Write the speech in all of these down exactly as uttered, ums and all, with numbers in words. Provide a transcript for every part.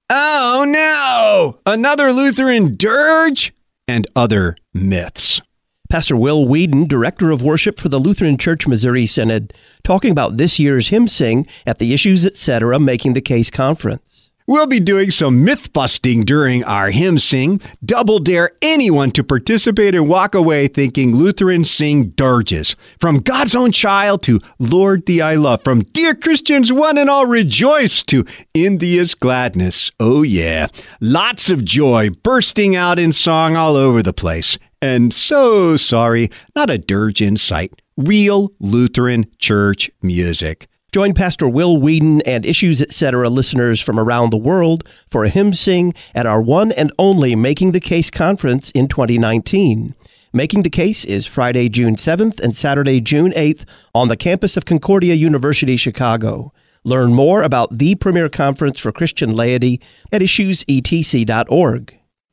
Oh no! Another Lutheran dirge? And other myths. Pastor Will Whedon, Director of Worship for the Lutheran Church Missouri Synod, talking about this year's hymn sing at the Issues Etc. Making the Case Conference. We'll be doing some myth-busting during our hymn sing. Double dare anyone to participate and walk away thinking Lutherans sing dirges. From God's Own Child to Lord Thee I Love. From Dear Christians, one and all rejoice to In Thee is Gladness. Oh yeah, lots of joy bursting out in song all over the place. And so sorry, not a dirge in sight. Real Lutheran church music. Join Pastor Will Whedon and Issues Etc. listeners from around the world for a hymn sing at our one and only Making the Case conference in twenty nineteen. Making the Case is Friday, June seventh and Saturday, June eighth on the campus of Concordia University, Chicago. Learn more about the premier conference for Christian laity at issues e t c dot org.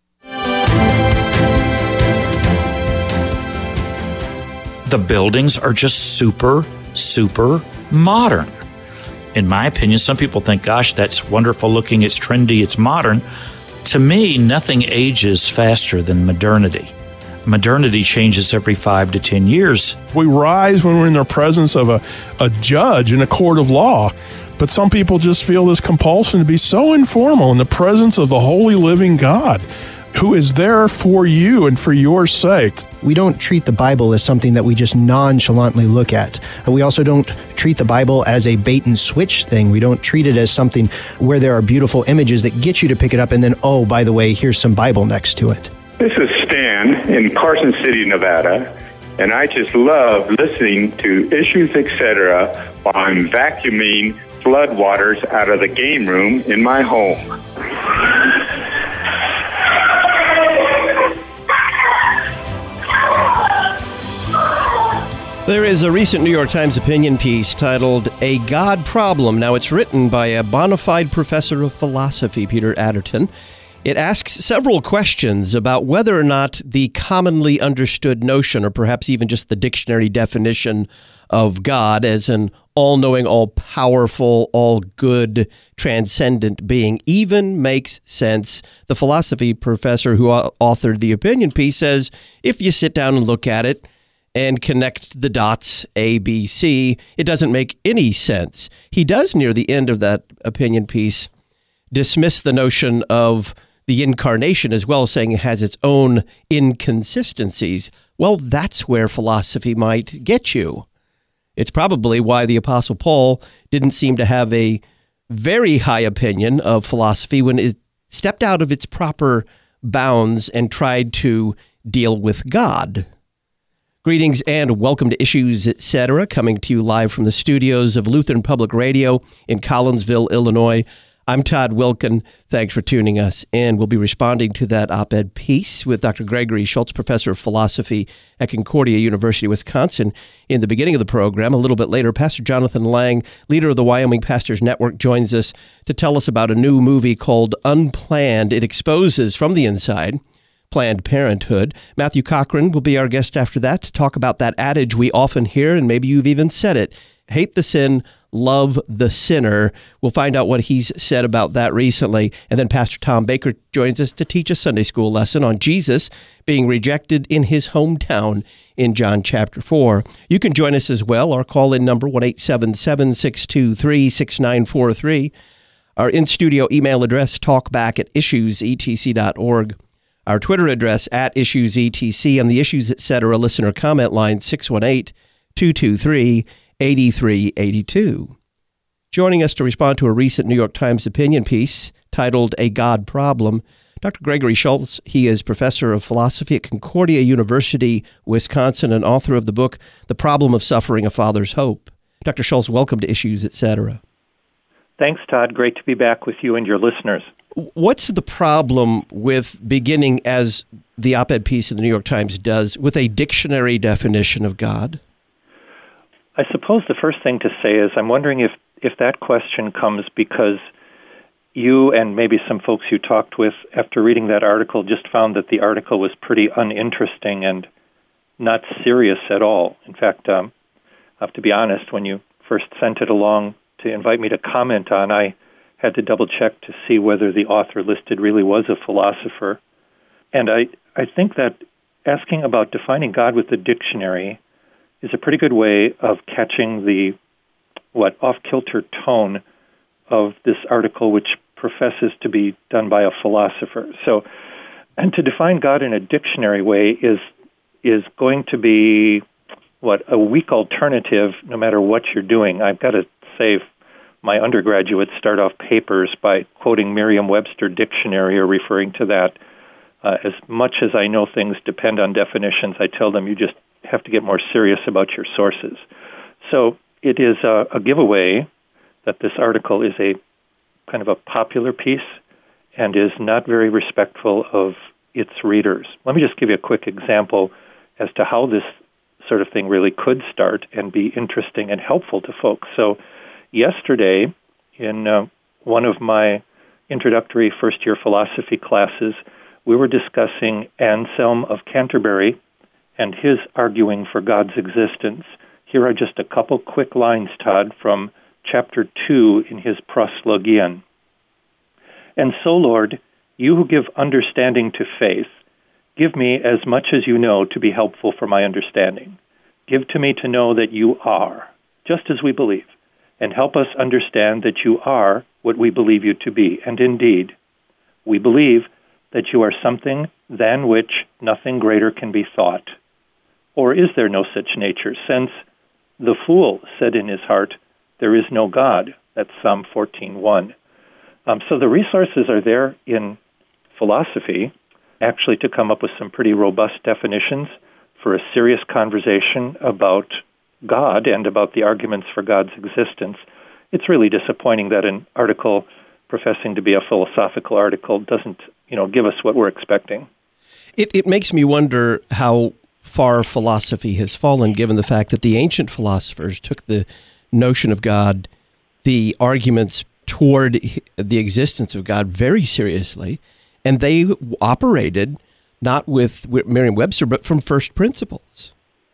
The buildings are just super, super modern. In my opinion, some people think, gosh, that's wonderful looking, it's trendy, it's modern. To me, nothing ages faster than modernity. Modernity changes every five to ten years. We rise when we're in the presence of a, a judge in a court of law, but some people just feel this compulsion to be so informal in the presence of the holy living God, who is there for you and for your sake. We don't treat the Bible as something that we just nonchalantly look at. And we also don't treat the Bible as a bait and switch thing. We don't treat it as something where there are beautiful images that get you to pick it up and then, oh, by the way, here's some Bible next to it. This is Stan in Carson City, Nevada, and I just love listening to Issues Etc. while I'm vacuuming floodwaters out of the game room in my home. There is a recent New York Times opinion piece titled A God Problem. Now, it's written by a bona fide professor of philosophy, Peter Adderton. It asks several questions about whether or not the commonly understood notion, or perhaps even just the dictionary definition of God as an all-knowing, all-powerful, all-good, transcendent being, even makes sense. The philosophy professor who authored the opinion piece says, if you sit down and look at it, and connect the dots A, B, C, it doesn't make any sense. He does, near the end of that opinion piece, dismiss the notion of the incarnation as well, saying it has its own inconsistencies. Well, that's where philosophy might get you. It's probably why the Apostle Paul didn't seem to have a very high opinion of philosophy when it stepped out of its proper bounds and tried to deal with God. Greetings and welcome to Issues Etc., coming to you live from the studios of Lutheran Public Radio in Collinsville, Illinois. I'm Todd Wilken. Thanks for tuning us in. We'll be responding to that op-ed piece with Doctor Gregory Schultz, professor of philosophy at Concordia University, Wisconsin, in the beginning of the program. A little bit later, Pastor Jonathan Lang, leader of the Wyoming Pastors Network, joins us to tell us about a new movie called Unplanned. It exposes from the inside Planned Parenthood. Matthew Cochran will be our guest after that to talk about that adage we often hear, and maybe you've even said it, hate the sin, love the sinner. We'll find out what he's said about that recently. And then Pastor Tom Baker joins us to teach a Sunday school lesson on Jesus being rejected in his hometown in John chapter four. You can join us as well. Our call-in number, one eight seven seven, six two three, six nine four three. Our in-studio email address, talkback at issues e t c dot org. Our Twitter address, at IssuesETC, and the Issues Etc. listener comment line, six one eight, two two three, eight three eight two. Joining us to respond to a recent New York Times opinion piece titled A God Problem, Doctor Gregory Schultz. He is professor of philosophy at Concordia University, Wisconsin, and author of the book, The Problem of Suffering, A Father's Hope. Doctor Schultz, welcome to Issues Etc. Thanks, Todd. Great to be back with you and your listeners. What's the problem with beginning, as the op-ed piece in the New York Times does, with a dictionary definition of God? I suppose the first thing to say is I'm wondering if, if that question comes because you and maybe some folks you talked with after reading that article just found that the article was pretty uninteresting and not serious at all. In fact, um, I have to be honest, when you first sent it along to invite me to comment on, I had to double-check to see whether the author listed really was a philosopher. And I, I think that asking about defining God with the dictionary is a pretty good way of catching the, what, off-kilter tone of this article, which professes to be done by a philosopher. So, and to define God in a dictionary way is is going to be, what, a weak alternative no matter what you're doing. I've got to say, my undergraduates start off papers by quoting Merriam-Webster dictionary or referring to that. Uh, as much as I know things depend on definitions, I tell them you just have to get more serious about your sources. So it is a, a giveaway that this article is a kind of a popular piece and is not very respectful of its readers. Let me just give you a quick example as to how this sort of thing really could start and be interesting and helpful to folks. So yesterday, in uh, one of my introductory first-year philosophy classes, we were discussing Anselm of Canterbury and his arguing for God's existence. Here are just a couple quick lines, Todd, from chapter two in his Proslogion. And so, Lord, you who give understanding to faith, give me as much as you know to be helpful for my understanding. Give to me to know that you are, just as we believe, and help us understand that you are what we believe you to be. And indeed, we believe that you are something than which nothing greater can be thought. Or is there no such nature, since the fool said in his heart, there is no God. That's Psalm fourteen one. Um, so the resources are there in philosophy, actually, to come up with some pretty robust definitions for a serious conversation about God and about the arguments for God's existence. It's really disappointing that an article professing to be a philosophical article doesn't, you know, give us what we're expecting. It, it makes me wonder how far philosophy has fallen, given the fact that the ancient philosophers took the notion of God, the arguments toward the existence of God, very seriously, and they operated not with Merriam-Webster, but from first principles.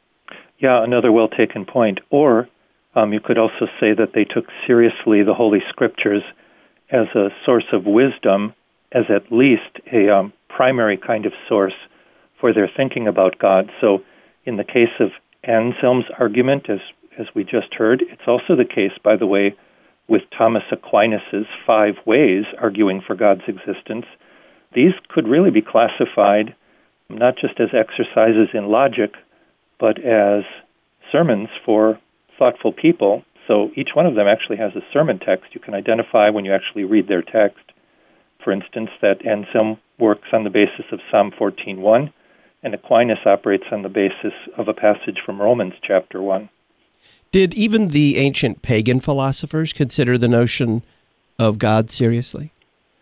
Yeah, another well-taken point. Or um, you could also say that they took seriously the Holy Scriptures as a source of wisdom, as at least a um, primary kind of source for their thinking about God. So in the case of Anselm's argument, as as we just heard, it's also the case, by the way, with Thomas Aquinas' five ways arguing for God's existence. These could really be classified not just as exercises in logic, but as sermons for thoughtful people. So each one of them actually has a sermon text. You can identify when you actually read their text. For instance, that Anselm works on the basis of Psalm fourteen one, and Aquinas operates on the basis of a passage from Romans chapter one. Did even the ancient pagan philosophers consider the notion of God seriously?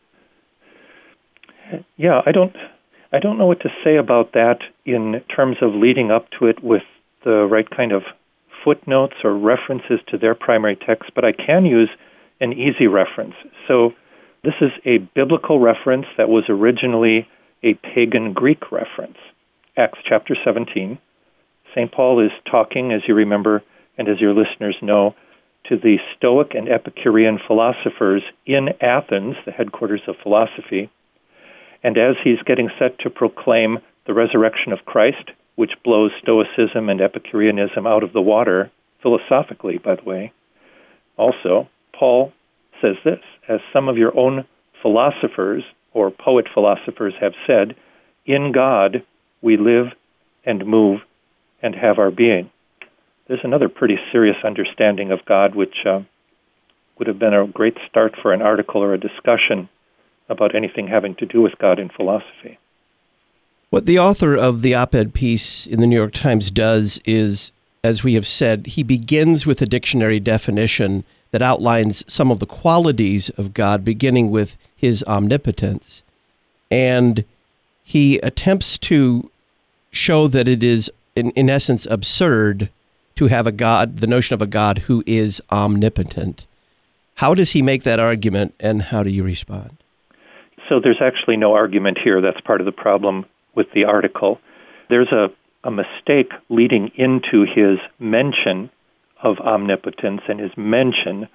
Yeah, I don't I don't know what to say about that in terms of leading up to it with the right kind of footnotes or references to their primary text, but I can use an easy reference. So this is a biblical reference that was originally a pagan Greek reference. Acts chapter seventeen. Saint Paul is talking, as you remember, and as your listeners know, to the Stoic and Epicurean philosophers in Athens, the headquarters of philosophy. And as he's getting set to proclaim the resurrection of Christ, which blows Stoicism and Epicureanism out of the water, philosophically, by the way, also, Paul says this, as some of your own philosophers or poet philosophers have said, in God we live and move and have our being. There's another pretty serious understanding of God, which uh, would have been a great start for an article or a discussion about anything having to do with God in philosophy. What the author of the op-ed piece in the New York Times does is, as we have said, he begins with a dictionary definition that outlines some of the qualities of God, beginning with his omnipotence. And he attempts to show that it is, in, in essence, absurd to have a God, the notion of a God who is omnipotent. How does he make that argument, and how do you respond? So there's actually no argument here. That's part of the problem with the article. There's a, a mistake leading into his mention of omnipotence and his mention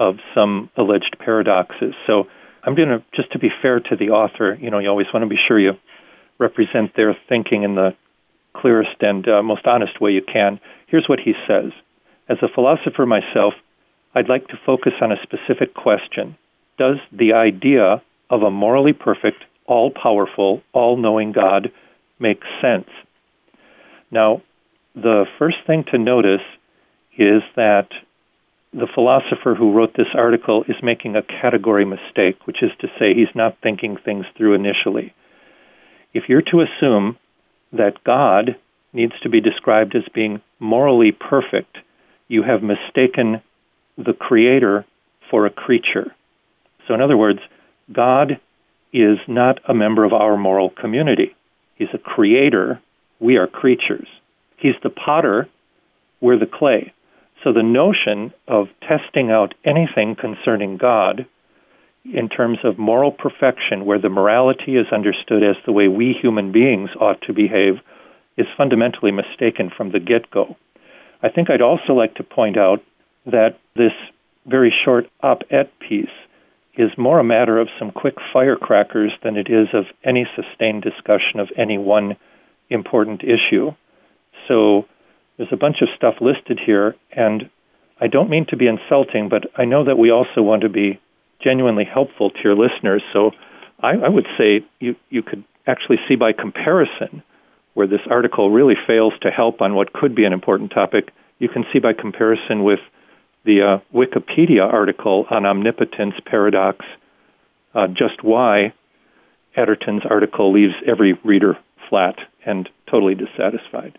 of some alleged paradoxes. So I'm going to, just to be fair to the author, you know, you always want to be sure you represent their thinking in the clearest and uh, most honest way you can. Here's what he says. As a philosopher myself, I'd like to focus on a specific question. Does the idea of a morally perfect, all-powerful, all-knowing God make sense? Now, the first thing to notice is that the philosopher who wrote this article is making a category mistake, which is to say he's not thinking things through initially. If you're to assume that God needs to be described as being morally perfect, you have mistaken the Creator for a creature. So in other words, God is not a member of our moral community. He's a creator. We are creatures. He's the potter. We're the clay. So the notion of testing out anything concerning God in terms of moral perfection, where the morality is understood as the way we human beings ought to behave, is fundamentally mistaken from the get-go. I think I'd also like to point out that this very short op-ed piece is more a matter of some quick firecrackers than it is of any sustained discussion of any one important issue. So there's a bunch of stuff listed here, and I don't mean to be insulting, but I know that we also want to be genuinely helpful to your listeners. So I, I would say you, you could actually see by comparison where this article really fails to help on what could be an important topic. You can see by comparison with the uh, Wikipedia article on omnipotence paradox, uh, just why Adderton's article leaves every reader flat and totally dissatisfied.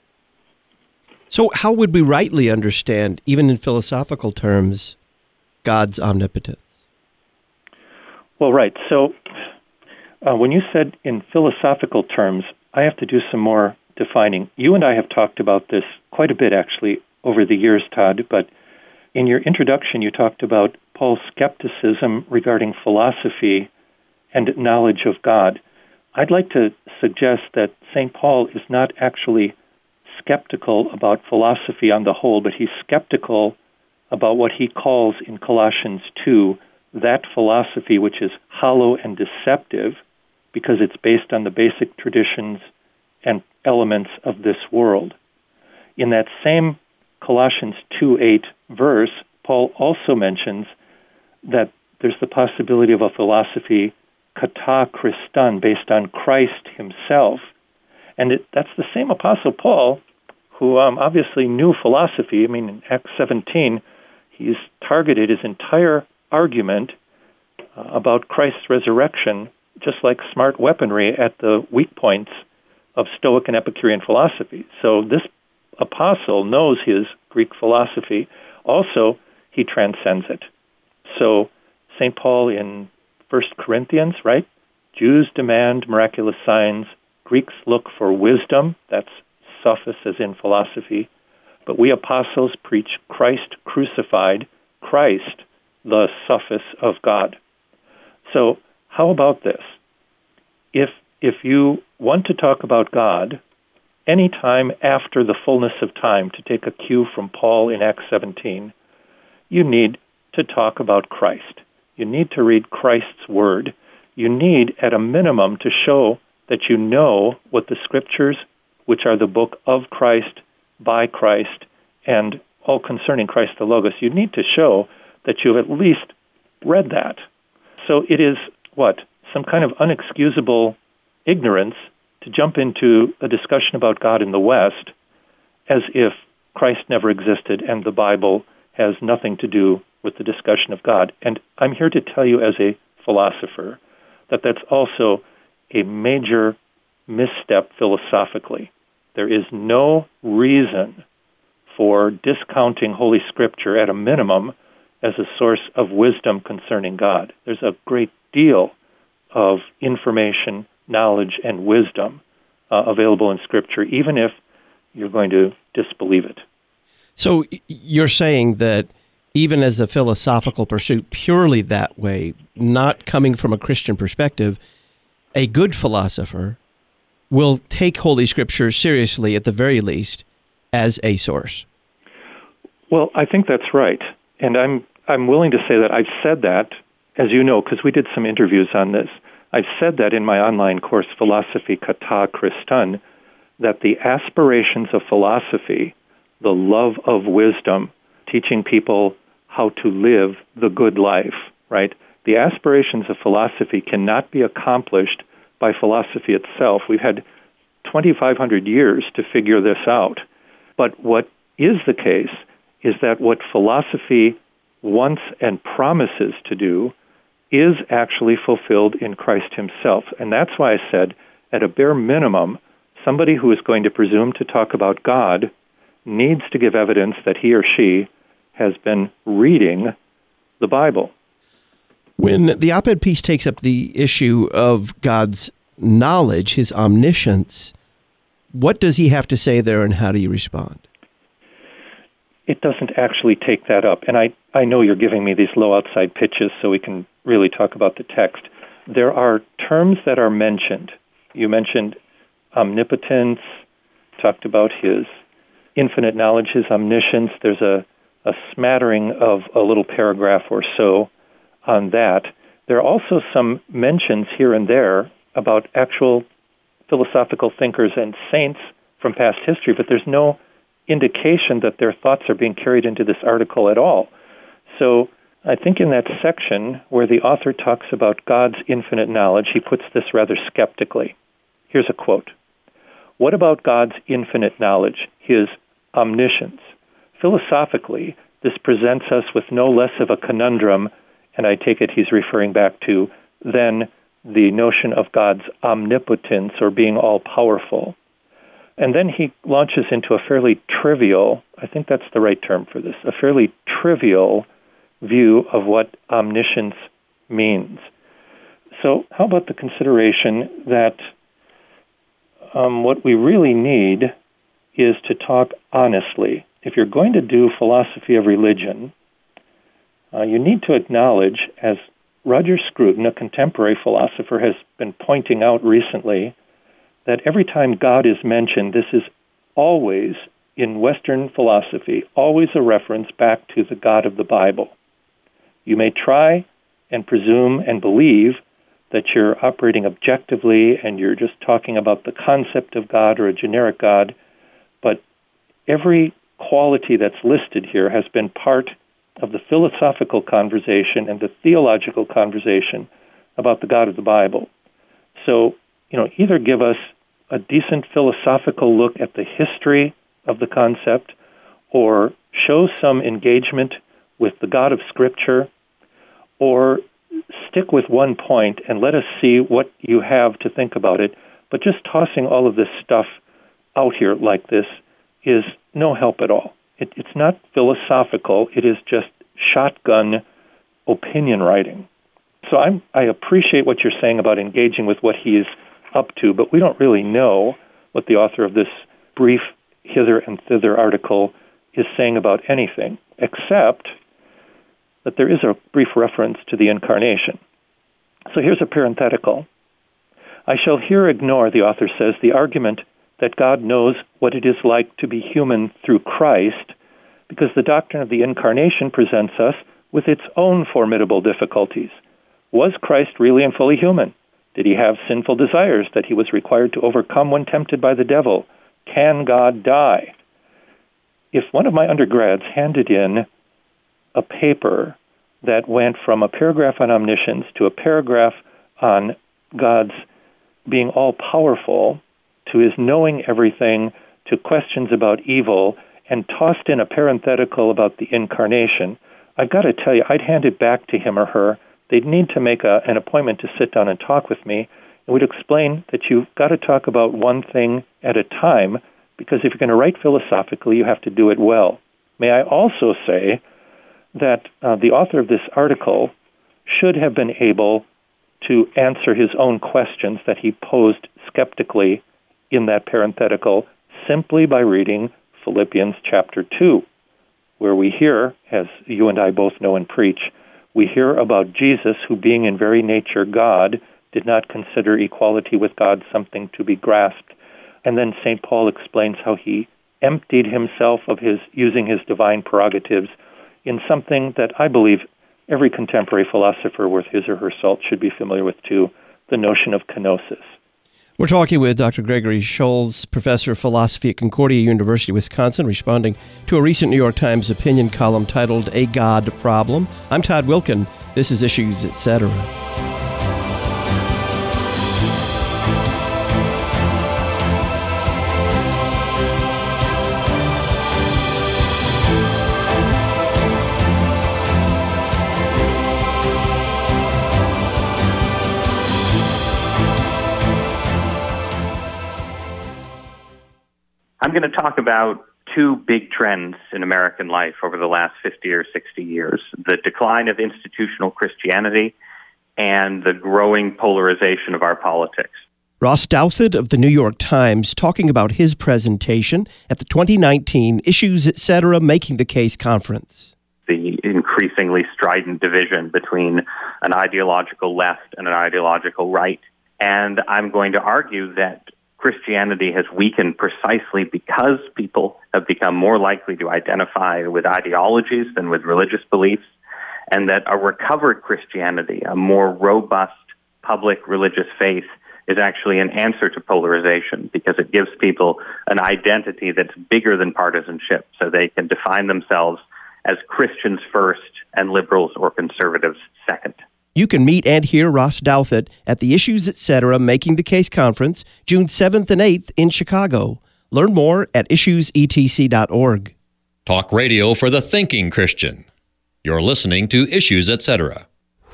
So how would we rightly understand, even in philosophical terms, God's omnipotence? Well, right. So uh, when you said in philosophical terms, I have to do some more defining. You and I have talked about this quite a bit, actually, over the years, Todd, but in your introduction, you talked about Paul's skepticism regarding philosophy and knowledge of God. I'd like to suggest that Saint Paul is not actually skeptical about philosophy on the whole, but he's skeptical about what he calls in Colossians two, that philosophy which is hollow and deceptive because it's based on the basic traditions and elements of this world. In that same Colossians two eight verse, Paul also mentions that there's the possibility of a philosophy kata Christan, based on Christ himself. And it, that's the same Apostle Paul who um, obviously knew philosophy. I mean, in Acts seventeen, he's targeted his entire argument uh, about Christ's resurrection, just like smart weaponry, at the weak points of Stoic and Epicurean philosophy. So this apostle knows his Greek philosophy. Also, he transcends it. So Saint Paul in First Corinthians, right? Jews demand miraculous signs. Greeks look for wisdom. That's sophis as in philosophy. But we apostles preach Christ crucified, Christ, the sophis of God. So how about this? If if you want to talk about God any time after the fullness of time, to take a cue from Paul in Acts seventeen, you need to talk about Christ. You need to read Christ's word. You need, at a minimum, to show that you know what the Scriptures, which are the book of Christ, by Christ, and all concerning Christ the Logos, you need to show that you've at least read that. So it is, what, some kind of unexcusable ignorance to jump into a discussion about God in the West as if Christ never existed and the Bible has nothing to do with the discussion of God. And I'm here to tell you as a philosopher that that's also a major misstep philosophically. There is no reason for discounting Holy Scripture at a minimum as a source of wisdom concerning God. There's a great deal of information, knowledge, and wisdom uh, available in Scripture, even if you're going to disbelieve it. So you're saying that even as a philosophical pursuit, purely that way, not coming from a Christian perspective, a good philosopher will take Holy Scripture seriously, at the very least, as a source. Well, I think that's right. And I'm I'm willing to say that I've said that, as you know, because we did some interviews on this. I've said that in my online course, Philosophy Kata Christan, that the aspirations of philosophy, the love of wisdom, teaching people how to live the good life, right? The aspirations of philosophy cannot be accomplished by philosophy itself. We've had twenty-five hundred years to figure this out. But what is the case is that what philosophy wants and promises to do is actually fulfilled in Christ himself. And that's why I said, at a bare minimum, somebody who is going to presume to talk about God needs to give evidence that he or she has been reading the Bible. When the op-ed piece takes up the issue of God's knowledge, his omniscience, what does he have to say there, and how do you respond? It doesn't actually take that up. And I, I know you're giving me these low outside pitches so we can really talk about the text. There are terms that are mentioned. You mentioned omnipotence, talked about his infinite knowledge, his omniscience. There's a, a smattering of a little paragraph or so on that. There are also some mentions here and there about actual philosophical thinkers and saints from past history, but there's no indication that their thoughts are being carried into this article at all. So I think in that section where the author talks about God's infinite knowledge, he puts this rather skeptically. Here's a quote. What about God's infinite knowledge, his omniscience? Philosophically, this presents us with no less of a conundrum, and I take it he's referring back to, than the notion of God's omnipotence or being all-powerful. And then he launches into a fairly trivial, I think that's the right term for this, a fairly trivial view of what omniscience means. So how about the consideration that um, what we really need is to talk honestly. If you're going to do philosophy of religion, uh, you need to acknowledge, as Roger Scruton, a contemporary philosopher, has been pointing out recently, that every time God is mentioned, this is always, in Western philosophy, always a reference back to the God of the Bible. You may try and presume and believe that you're operating objectively and you're just talking about the concept of God or a generic God, but every quality that's listed here has been part of the philosophical conversation and the theological conversation about the God of the Bible. So, you know, either give us a decent philosophical look at the history of the concept or show some engagement with the God of Scripture, or stick with one point and let us see what you have to think about it. But just tossing all of this stuff out here like this is no help at all. It, it's not philosophical. It is just shotgun opinion writing. So I'm, I appreciate what you're saying about engaging with what he is up to, but we don't really know what the author of this brief hither and thither article is saying about anything, except that there is a brief reference to the incarnation. So here's a parenthetical. I shall here ignore, the author says, the argument that God knows what it is like to be human through Christ, because the doctrine of the incarnation presents us with its own formidable difficulties. Was Christ really and fully human? Did he have sinful desires that he was required to overcome when tempted by the devil? Can God die? If one of my undergrads handed in a paper that went from a paragraph on omniscience to a paragraph on God's being all-powerful, to his knowing everything, to questions about evil, and tossed in a parenthetical about the incarnation, I've got to tell you, I'd hand it back to him or her. They'd need to make a, an appointment to sit down and talk with me, and we'd explain that you've got to talk about one thing at a time, because if you're going to write philosophically, you have to do it well. May I also say that uh, the author of this article should have been able to answer his own questions that he posed skeptically in that parenthetical simply by reading Philippians chapter two, where we hear, as you and I both know and preach, we hear about Jesus, who being in very nature God, did not consider equality with God something to be grasped. And then Saint Paul explains how he emptied himself of his using his divine prerogatives in something that I believe every contemporary philosopher worth his or her salt should be familiar with too, the notion of kenosis. We're talking with Doctor Gregory Scholz, professor of philosophy at Concordia University, Wisconsin, responding to a recent New York Times opinion column titled A God Problem. I'm Todd Wilken. This is Issues, et cetera. I'm going to talk about two big trends in American life over the last fifty or sixty years, the decline of institutional Christianity and the growing polarization of our politics. Ross Douthat of the New York Times talking about his presentation at the twenty nineteen Issues, et cetera. Making the Case conference. The increasingly strident division between an ideological left and an ideological right. And I'm going to argue that Christianity has weakened precisely because people have become more likely to identify with ideologies than with religious beliefs, and that a recovered Christianity, a more robust public religious faith, is actually an answer to polarization because it gives people an identity that's bigger than partisanship, so they can define themselves as Christians first and liberals or conservatives second. You can meet and hear Ross Douthat at the Issues, et cetera. Making the Case conference, June seventh and eighth in Chicago. Learn more at issues e t c dot org. Talk radio for the thinking Christian. You're listening to Issues, et cetera.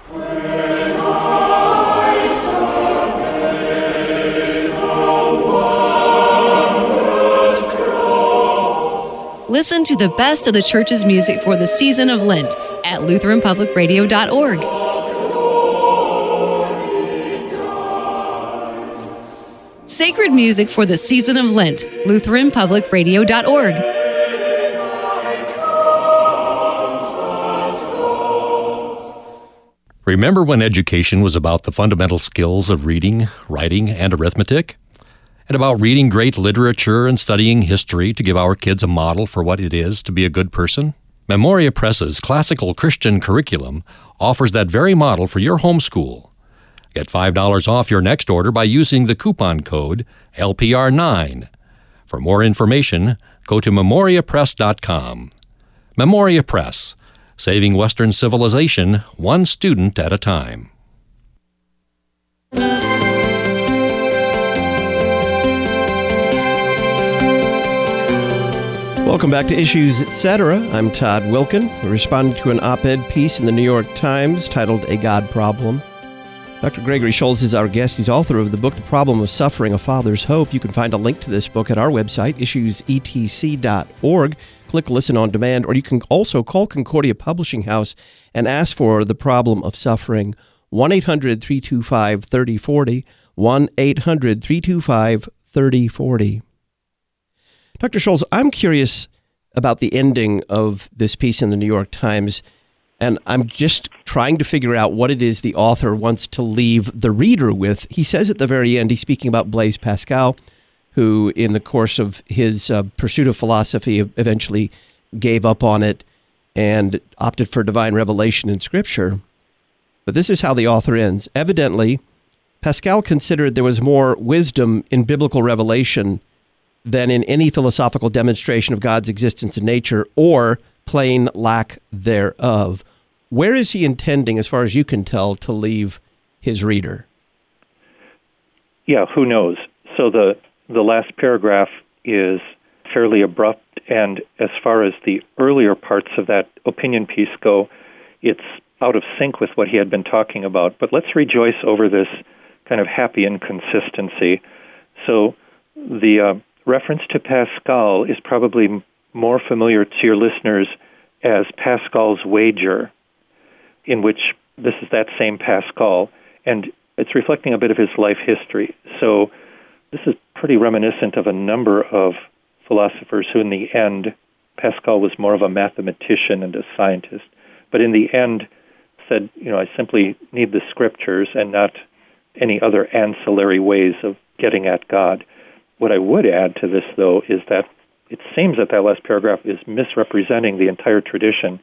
Listen to the best of the church's music for the season of Lent at lutheran public radio dot org. Sacred music for the season of Lent, lutheran public radio dot org. Remember when education was about the fundamental skills of reading, writing, and arithmetic? And about reading great literature and studying history to give our kids a model for what it is to be a good person? Memoria Press's classical Christian curriculum offers that very model for your homeschool. Get five dollars off your next order by using the coupon code L P R nine. For more information, go to memoria press dot com. Memoria Press, saving Western civilization one student at a time. Welcome back to Issues, et cetera. I'm Todd Wilken. We're responding to an op-ed piece in the New York Times titled A God Problem. Doctor Gregory Scholz is our guest. He's author of the book, The Problem of Suffering, A Father's Hope. You can find a link to this book at our website, issues e t c dot org. Click Listen on Demand, or you can also call Concordia Publishing House and ask for The Problem of Suffering, one eight hundred three two five three oh four oh, one eight hundred three two five three oh four oh. Doctor Scholz, I'm curious about the ending of this piece in the New York Times, and I'm just trying to figure out what it is the author wants to leave the reader with. He says at the very end, he's speaking about Blaise Pascal, who in the course of his uh, pursuit of philosophy eventually gave up on it and opted for divine revelation in Scripture. But this is how the author ends. Evidently, Pascal considered there was more wisdom in biblical revelation than in any philosophical demonstration of God's existence in nature or plain lack thereof. Where is he intending, as far as you can tell, to leave his reader? Yeah, who knows? So the, the last paragraph is fairly abrupt, and as far as the earlier parts of that opinion piece go, it's out of sync with what he had been talking about. But let's rejoice over this kind of happy inconsistency. So the uh, reference to Pascal is probably more familiar to your listeners as Pascal's wager, in which this is that same Pascal, and it's reflecting a bit of his life history. So this is pretty reminiscent of a number of philosophers who in the end, Pascal was more of a mathematician and a scientist, but in the end said, you know, I simply need the Scriptures and not any other ancillary ways of getting at God. What I would add to this, though, is that it seems that that last paragraph is misrepresenting the entire tradition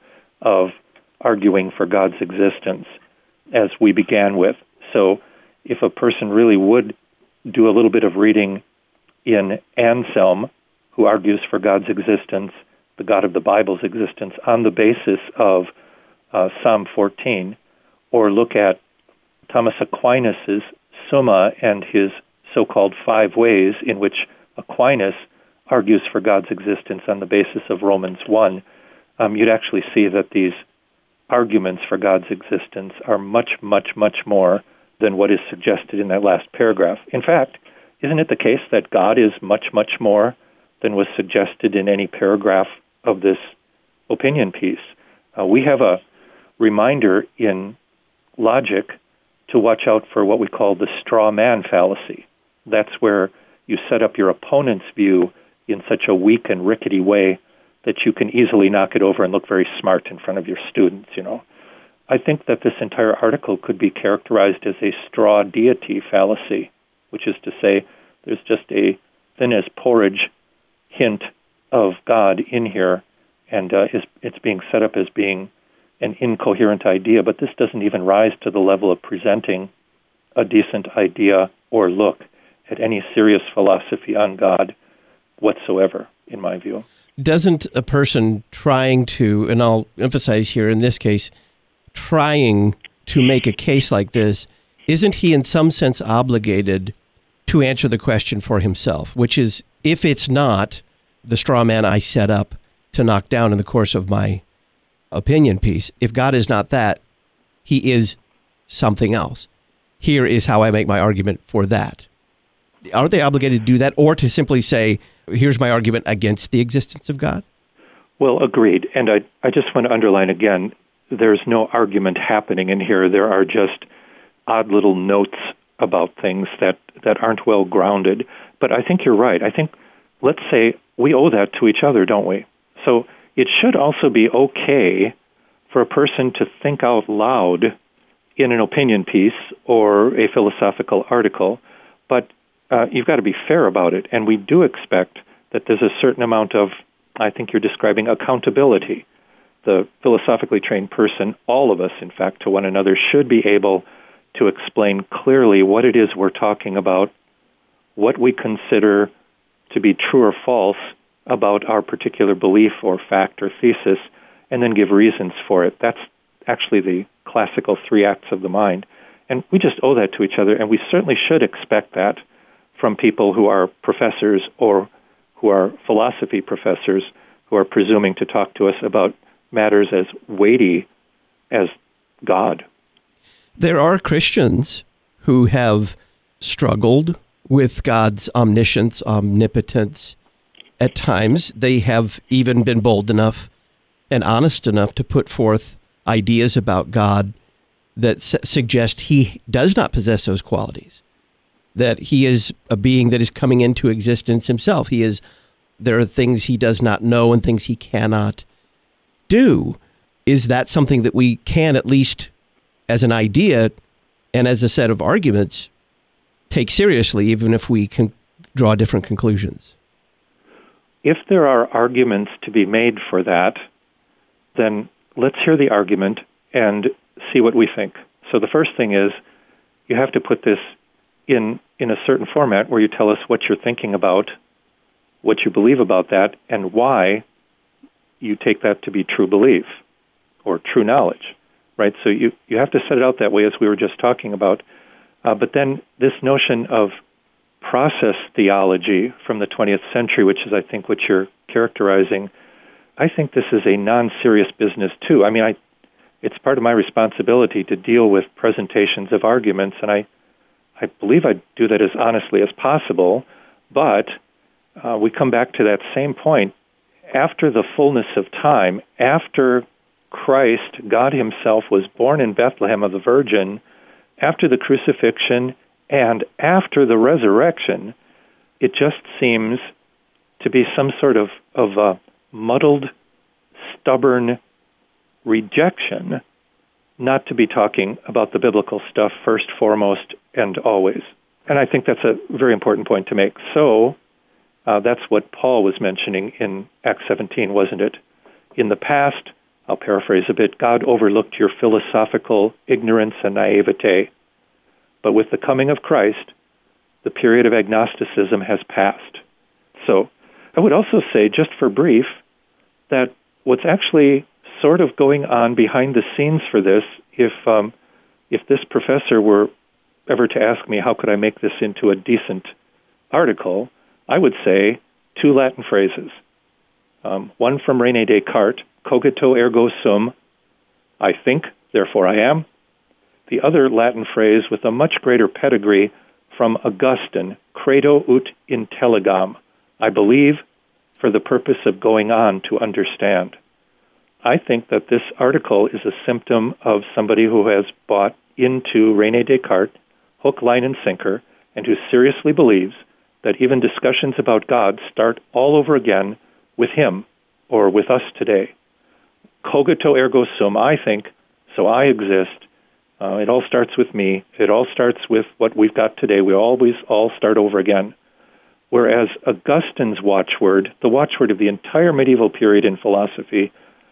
of arguing for God's existence, as we began with. So if a person really would do a little bit of reading in Anselm, who argues for God's existence, the God of the Bible's existence, on the basis of uh, Psalm fourteen, or look at Thomas Aquinas' Summa and his so-called five ways in which Aquinas argues for God's existence on the basis of Romans one, um, you'd actually see that these arguments for God's existence are much, much, much more than what is suggested in that last paragraph. In fact, isn't it the case that God is much, much more than was suggested in any paragraph of this opinion piece? Uh, we have a reminder in logic to watch out for what we call the straw man fallacy. That's where you set up your opponent's view in such a weak and rickety way that you can easily knock it over and look very smart in front of your students, you know. I think that this entire article could be characterized as a straw deity fallacy, which is to say there's just a thin as porridge hint of God in here, and uh, is, it's being set up as being an incoherent idea, but this doesn't even rise to the level of presenting a decent idea or look at any serious philosophy on God whatsoever, in my view. Doesn't a person trying to, and I'll emphasize here in this case, trying to make a case like this, isn't he in some sense obligated to answer the question for himself, which is, if it's not the straw man I set up to knock down in the course of my opinion piece, if God is not that, he is something else. Here is how I make my argument for that. Aren't they obligated to do that, or to simply say, here's my argument against the existence of God? Well, agreed. And I, I just want to underline again, there's no argument happening in here. There are just odd little notes about things that, that aren't well grounded. But I think you're right. I think, let's say, we owe that to each other, don't we? So it should also be okay for a person to think out loud in an opinion piece or a philosophical article, but uh, you've got to be fair about it. And we do expect that there's a certain amount of, I think you're describing, accountability. The philosophically trained person, all of us, in fact, to one another, should be able to explain clearly what it is we're talking about, what we consider to be true or false about our particular belief or fact or thesis, and then give reasons for it. That's actually the classical three acts of the mind. And we just owe that to each other, and we certainly should expect that from people who are professors or who are philosophy professors who are presuming to talk to us about matters as weighty as God. There are Christians who have struggled with God's omniscience, omnipotence. At times, they have even been bold enough and honest enough to put forth ideas about God that su- suggest he does not possess those qualities, that he is a being that is coming into existence himself. He is. There are things he does not know and things he cannot do. Is that something that we can, at least as an idea and as a set of arguments, take seriously, even if we can draw different conclusions? If there are arguments to be made for that, then let's hear the argument and see what we think. So the first thing is, you have to put this in, in a certain format where you tell us what you're thinking about, what you believe about that, and why you take that to be true belief or true knowledge, right? So you, you have to set it out that way, as we were just talking about. Uh, but then this notion of process theology from the twentieth century, which is, I think, what you're characterizing, I think this is a non-serious business, too. I mean, I, it's part of my responsibility to deal with presentations of arguments, and I, I believe I do that as honestly as possible, but uh, we come back to that same point. After the fullness of time, after Christ, God himself, was born in Bethlehem of the Virgin, after the crucifixion, and after the resurrection, it just seems to be some sort of, of a muddled, stubborn rejection not to be talking about the biblical stuff first, foremost, and always. And I think that's a very important point to make. So uh, that's what Paul was mentioning in Acts seventeen, wasn't it? In the past, I'll paraphrase a bit, God overlooked your philosophical ignorance and naivete. But with the coming of Christ, the period of agnosticism has passed. So I would also say, just for brief, that what's actually sort of going on behind the scenes for this, if um, if this professor were ever to ask me how could I make this into a decent article, I would say two Latin phrases. Um, one from René Descartes, cogito ergo sum, I think, therefore I am. The other Latin phrase with a much greater pedigree from Augustine, credo ut intelligam, I believe for the purpose of going on to understand. I think that this article is a symptom of somebody who has bought into René Descartes, hook, line, and sinker, and who seriously believes that even discussions about God start all over again with him or with us today. Cogito ergo sum, I think, so I exist. Uh, it all starts with me. It all starts with what we've got today. We always all start over again. Whereas Augustine's watchword, the watchword of the entire medieval period in philosophy,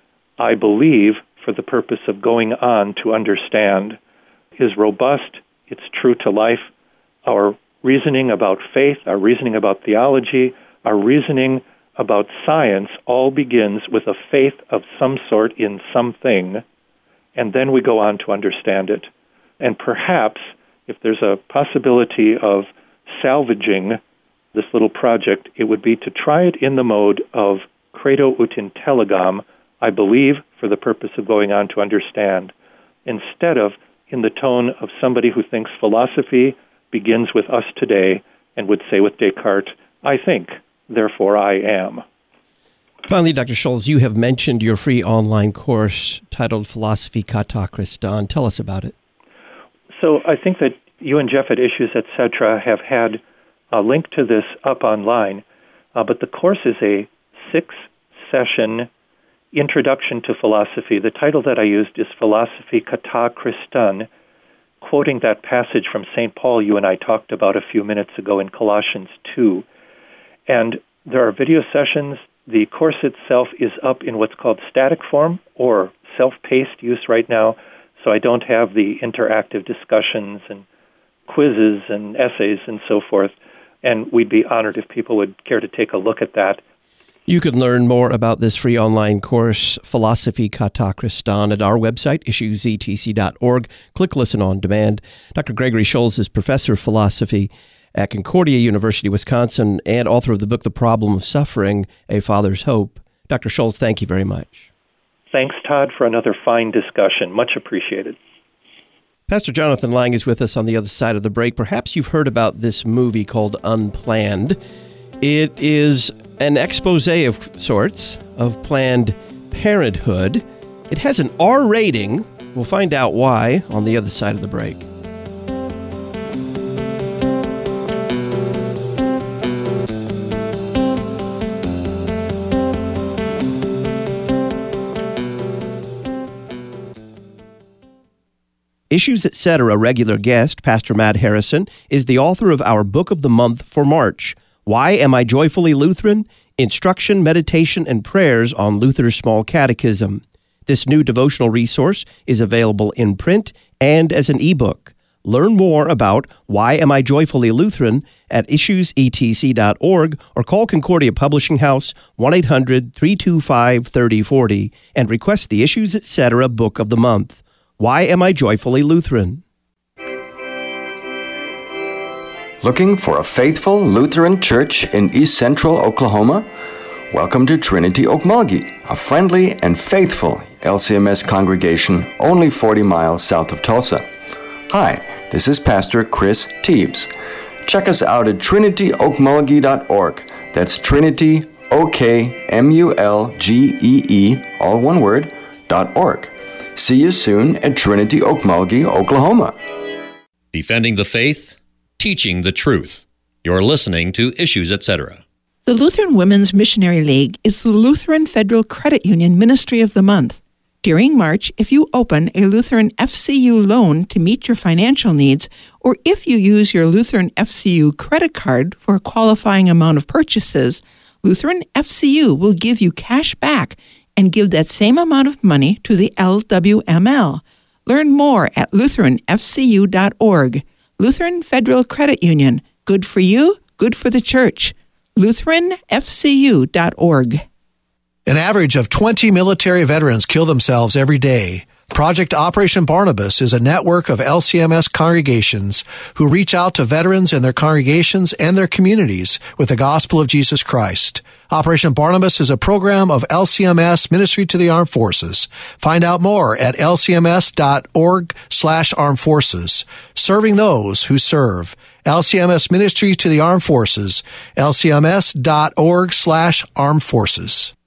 I believe for the purpose of going on to understand, is robust, it's true to life. Our reasoning about faith, our reasoning about theology, our reasoning about science all begins with a faith of some sort in something, and then we go on to understand it. And perhaps, if there's a possibility of salvaging this little project, it would be to try it in the mode of credo ut intelligam, I believe for the purpose of going on to understand, instead of in the tone of somebody who thinks philosophy begins with us today and would say with Descartes, I think, therefore I am. Finally, Doctor Schulz, you have mentioned your free online course titled Philosophy Kata Christon. Tell us about it. So I think that you and Jeff at Issues, et cetera, have had a link to this up online, uh, but the course is a six-session introduction to philosophy. The title that I used is Philosophy Kata Christon, quoting that passage from Saint Paul you and I talked about a few minutes ago in Colossians two. And there are video sessions. The course itself is up in what's called static form or self-paced use right now, so I don't have the interactive discussions and quizzes and essays and so forth, and we'd be honored if people would care to take a look at that. You can learn more about this free online course, Philosophy Kata Christon, at our website, issues e t c dot org. Click Listen on Demand. Doctor Gregory Schulz is professor of philosophy at Concordia University, Wisconsin, and author of the book, The Problem of Suffering, A Father's Hope. Doctor Schulz, thank you very much. Thanks, Todd, for another fine discussion. Much appreciated. Pastor Jonathan Lang is with us on the other side of the break. Perhaps you've heard about this movie called Unplanned. It is an expose of sorts of Planned Parenthood. It has an R rating. We'll find out why on the other side of the break. Issues, et cetera regular guest, Pastor Matt Harrison, is the author of our Book of the Month for March, Why Am I Joyfully Lutheran? Instruction, Meditation, and Prayers on Luther's Small Catechism. This new devotional resource is available in print and as an ebook. Learn more about Why Am I Joyfully Lutheran at issues e t c dot org or call Concordia Publishing House one eight hundred, three two five, three oh four oh and request the Issues, et cetera Book of the Month. Why Am I Joyfully Lutheran? Looking for a faithful Lutheran church in East Central Oklahoma? Welcome to Trinity Okmulgee, a friendly and faithful L C M S congregation only forty miles south of Tulsa. Hi, this is Pastor Chris Teebs. Check us out at trinity okmulgee dot org. That's Trinity, O K M U L G E E, all one word, dot org. See you soon at Trinity Okmulgee, Oklahoma. Defending the faith, teaching the truth. You're listening to Issues, et cetera. The Lutheran Women's Missionary League is the Lutheran Federal Credit Union Ministry of the Month. During March, if you open a Lutheran F C U loan to meet your financial needs, or if you use your Lutheran F C U credit card for a qualifying amount of purchases, Lutheran F C U will give you cash back and give that same amount of money to the L W M L. Learn more at Lutheran F C U dot org. Lutheran Federal Credit Union. Good for you, good for the church. Lutheran F C U dot org. An average of twenty military veterans kill themselves every day. Project Operation Barnabas is a network of L C M S congregations who reach out to veterans in their congregations and their communities with the gospel of Jesus Christ. Operation Barnabas is a program of L C M S Ministry to the Armed Forces. Find out more at L C M S dot org slash armed forces. Serving those who serve. L C M S Ministry to the Armed Forces. L C M S dot org slash armed forces.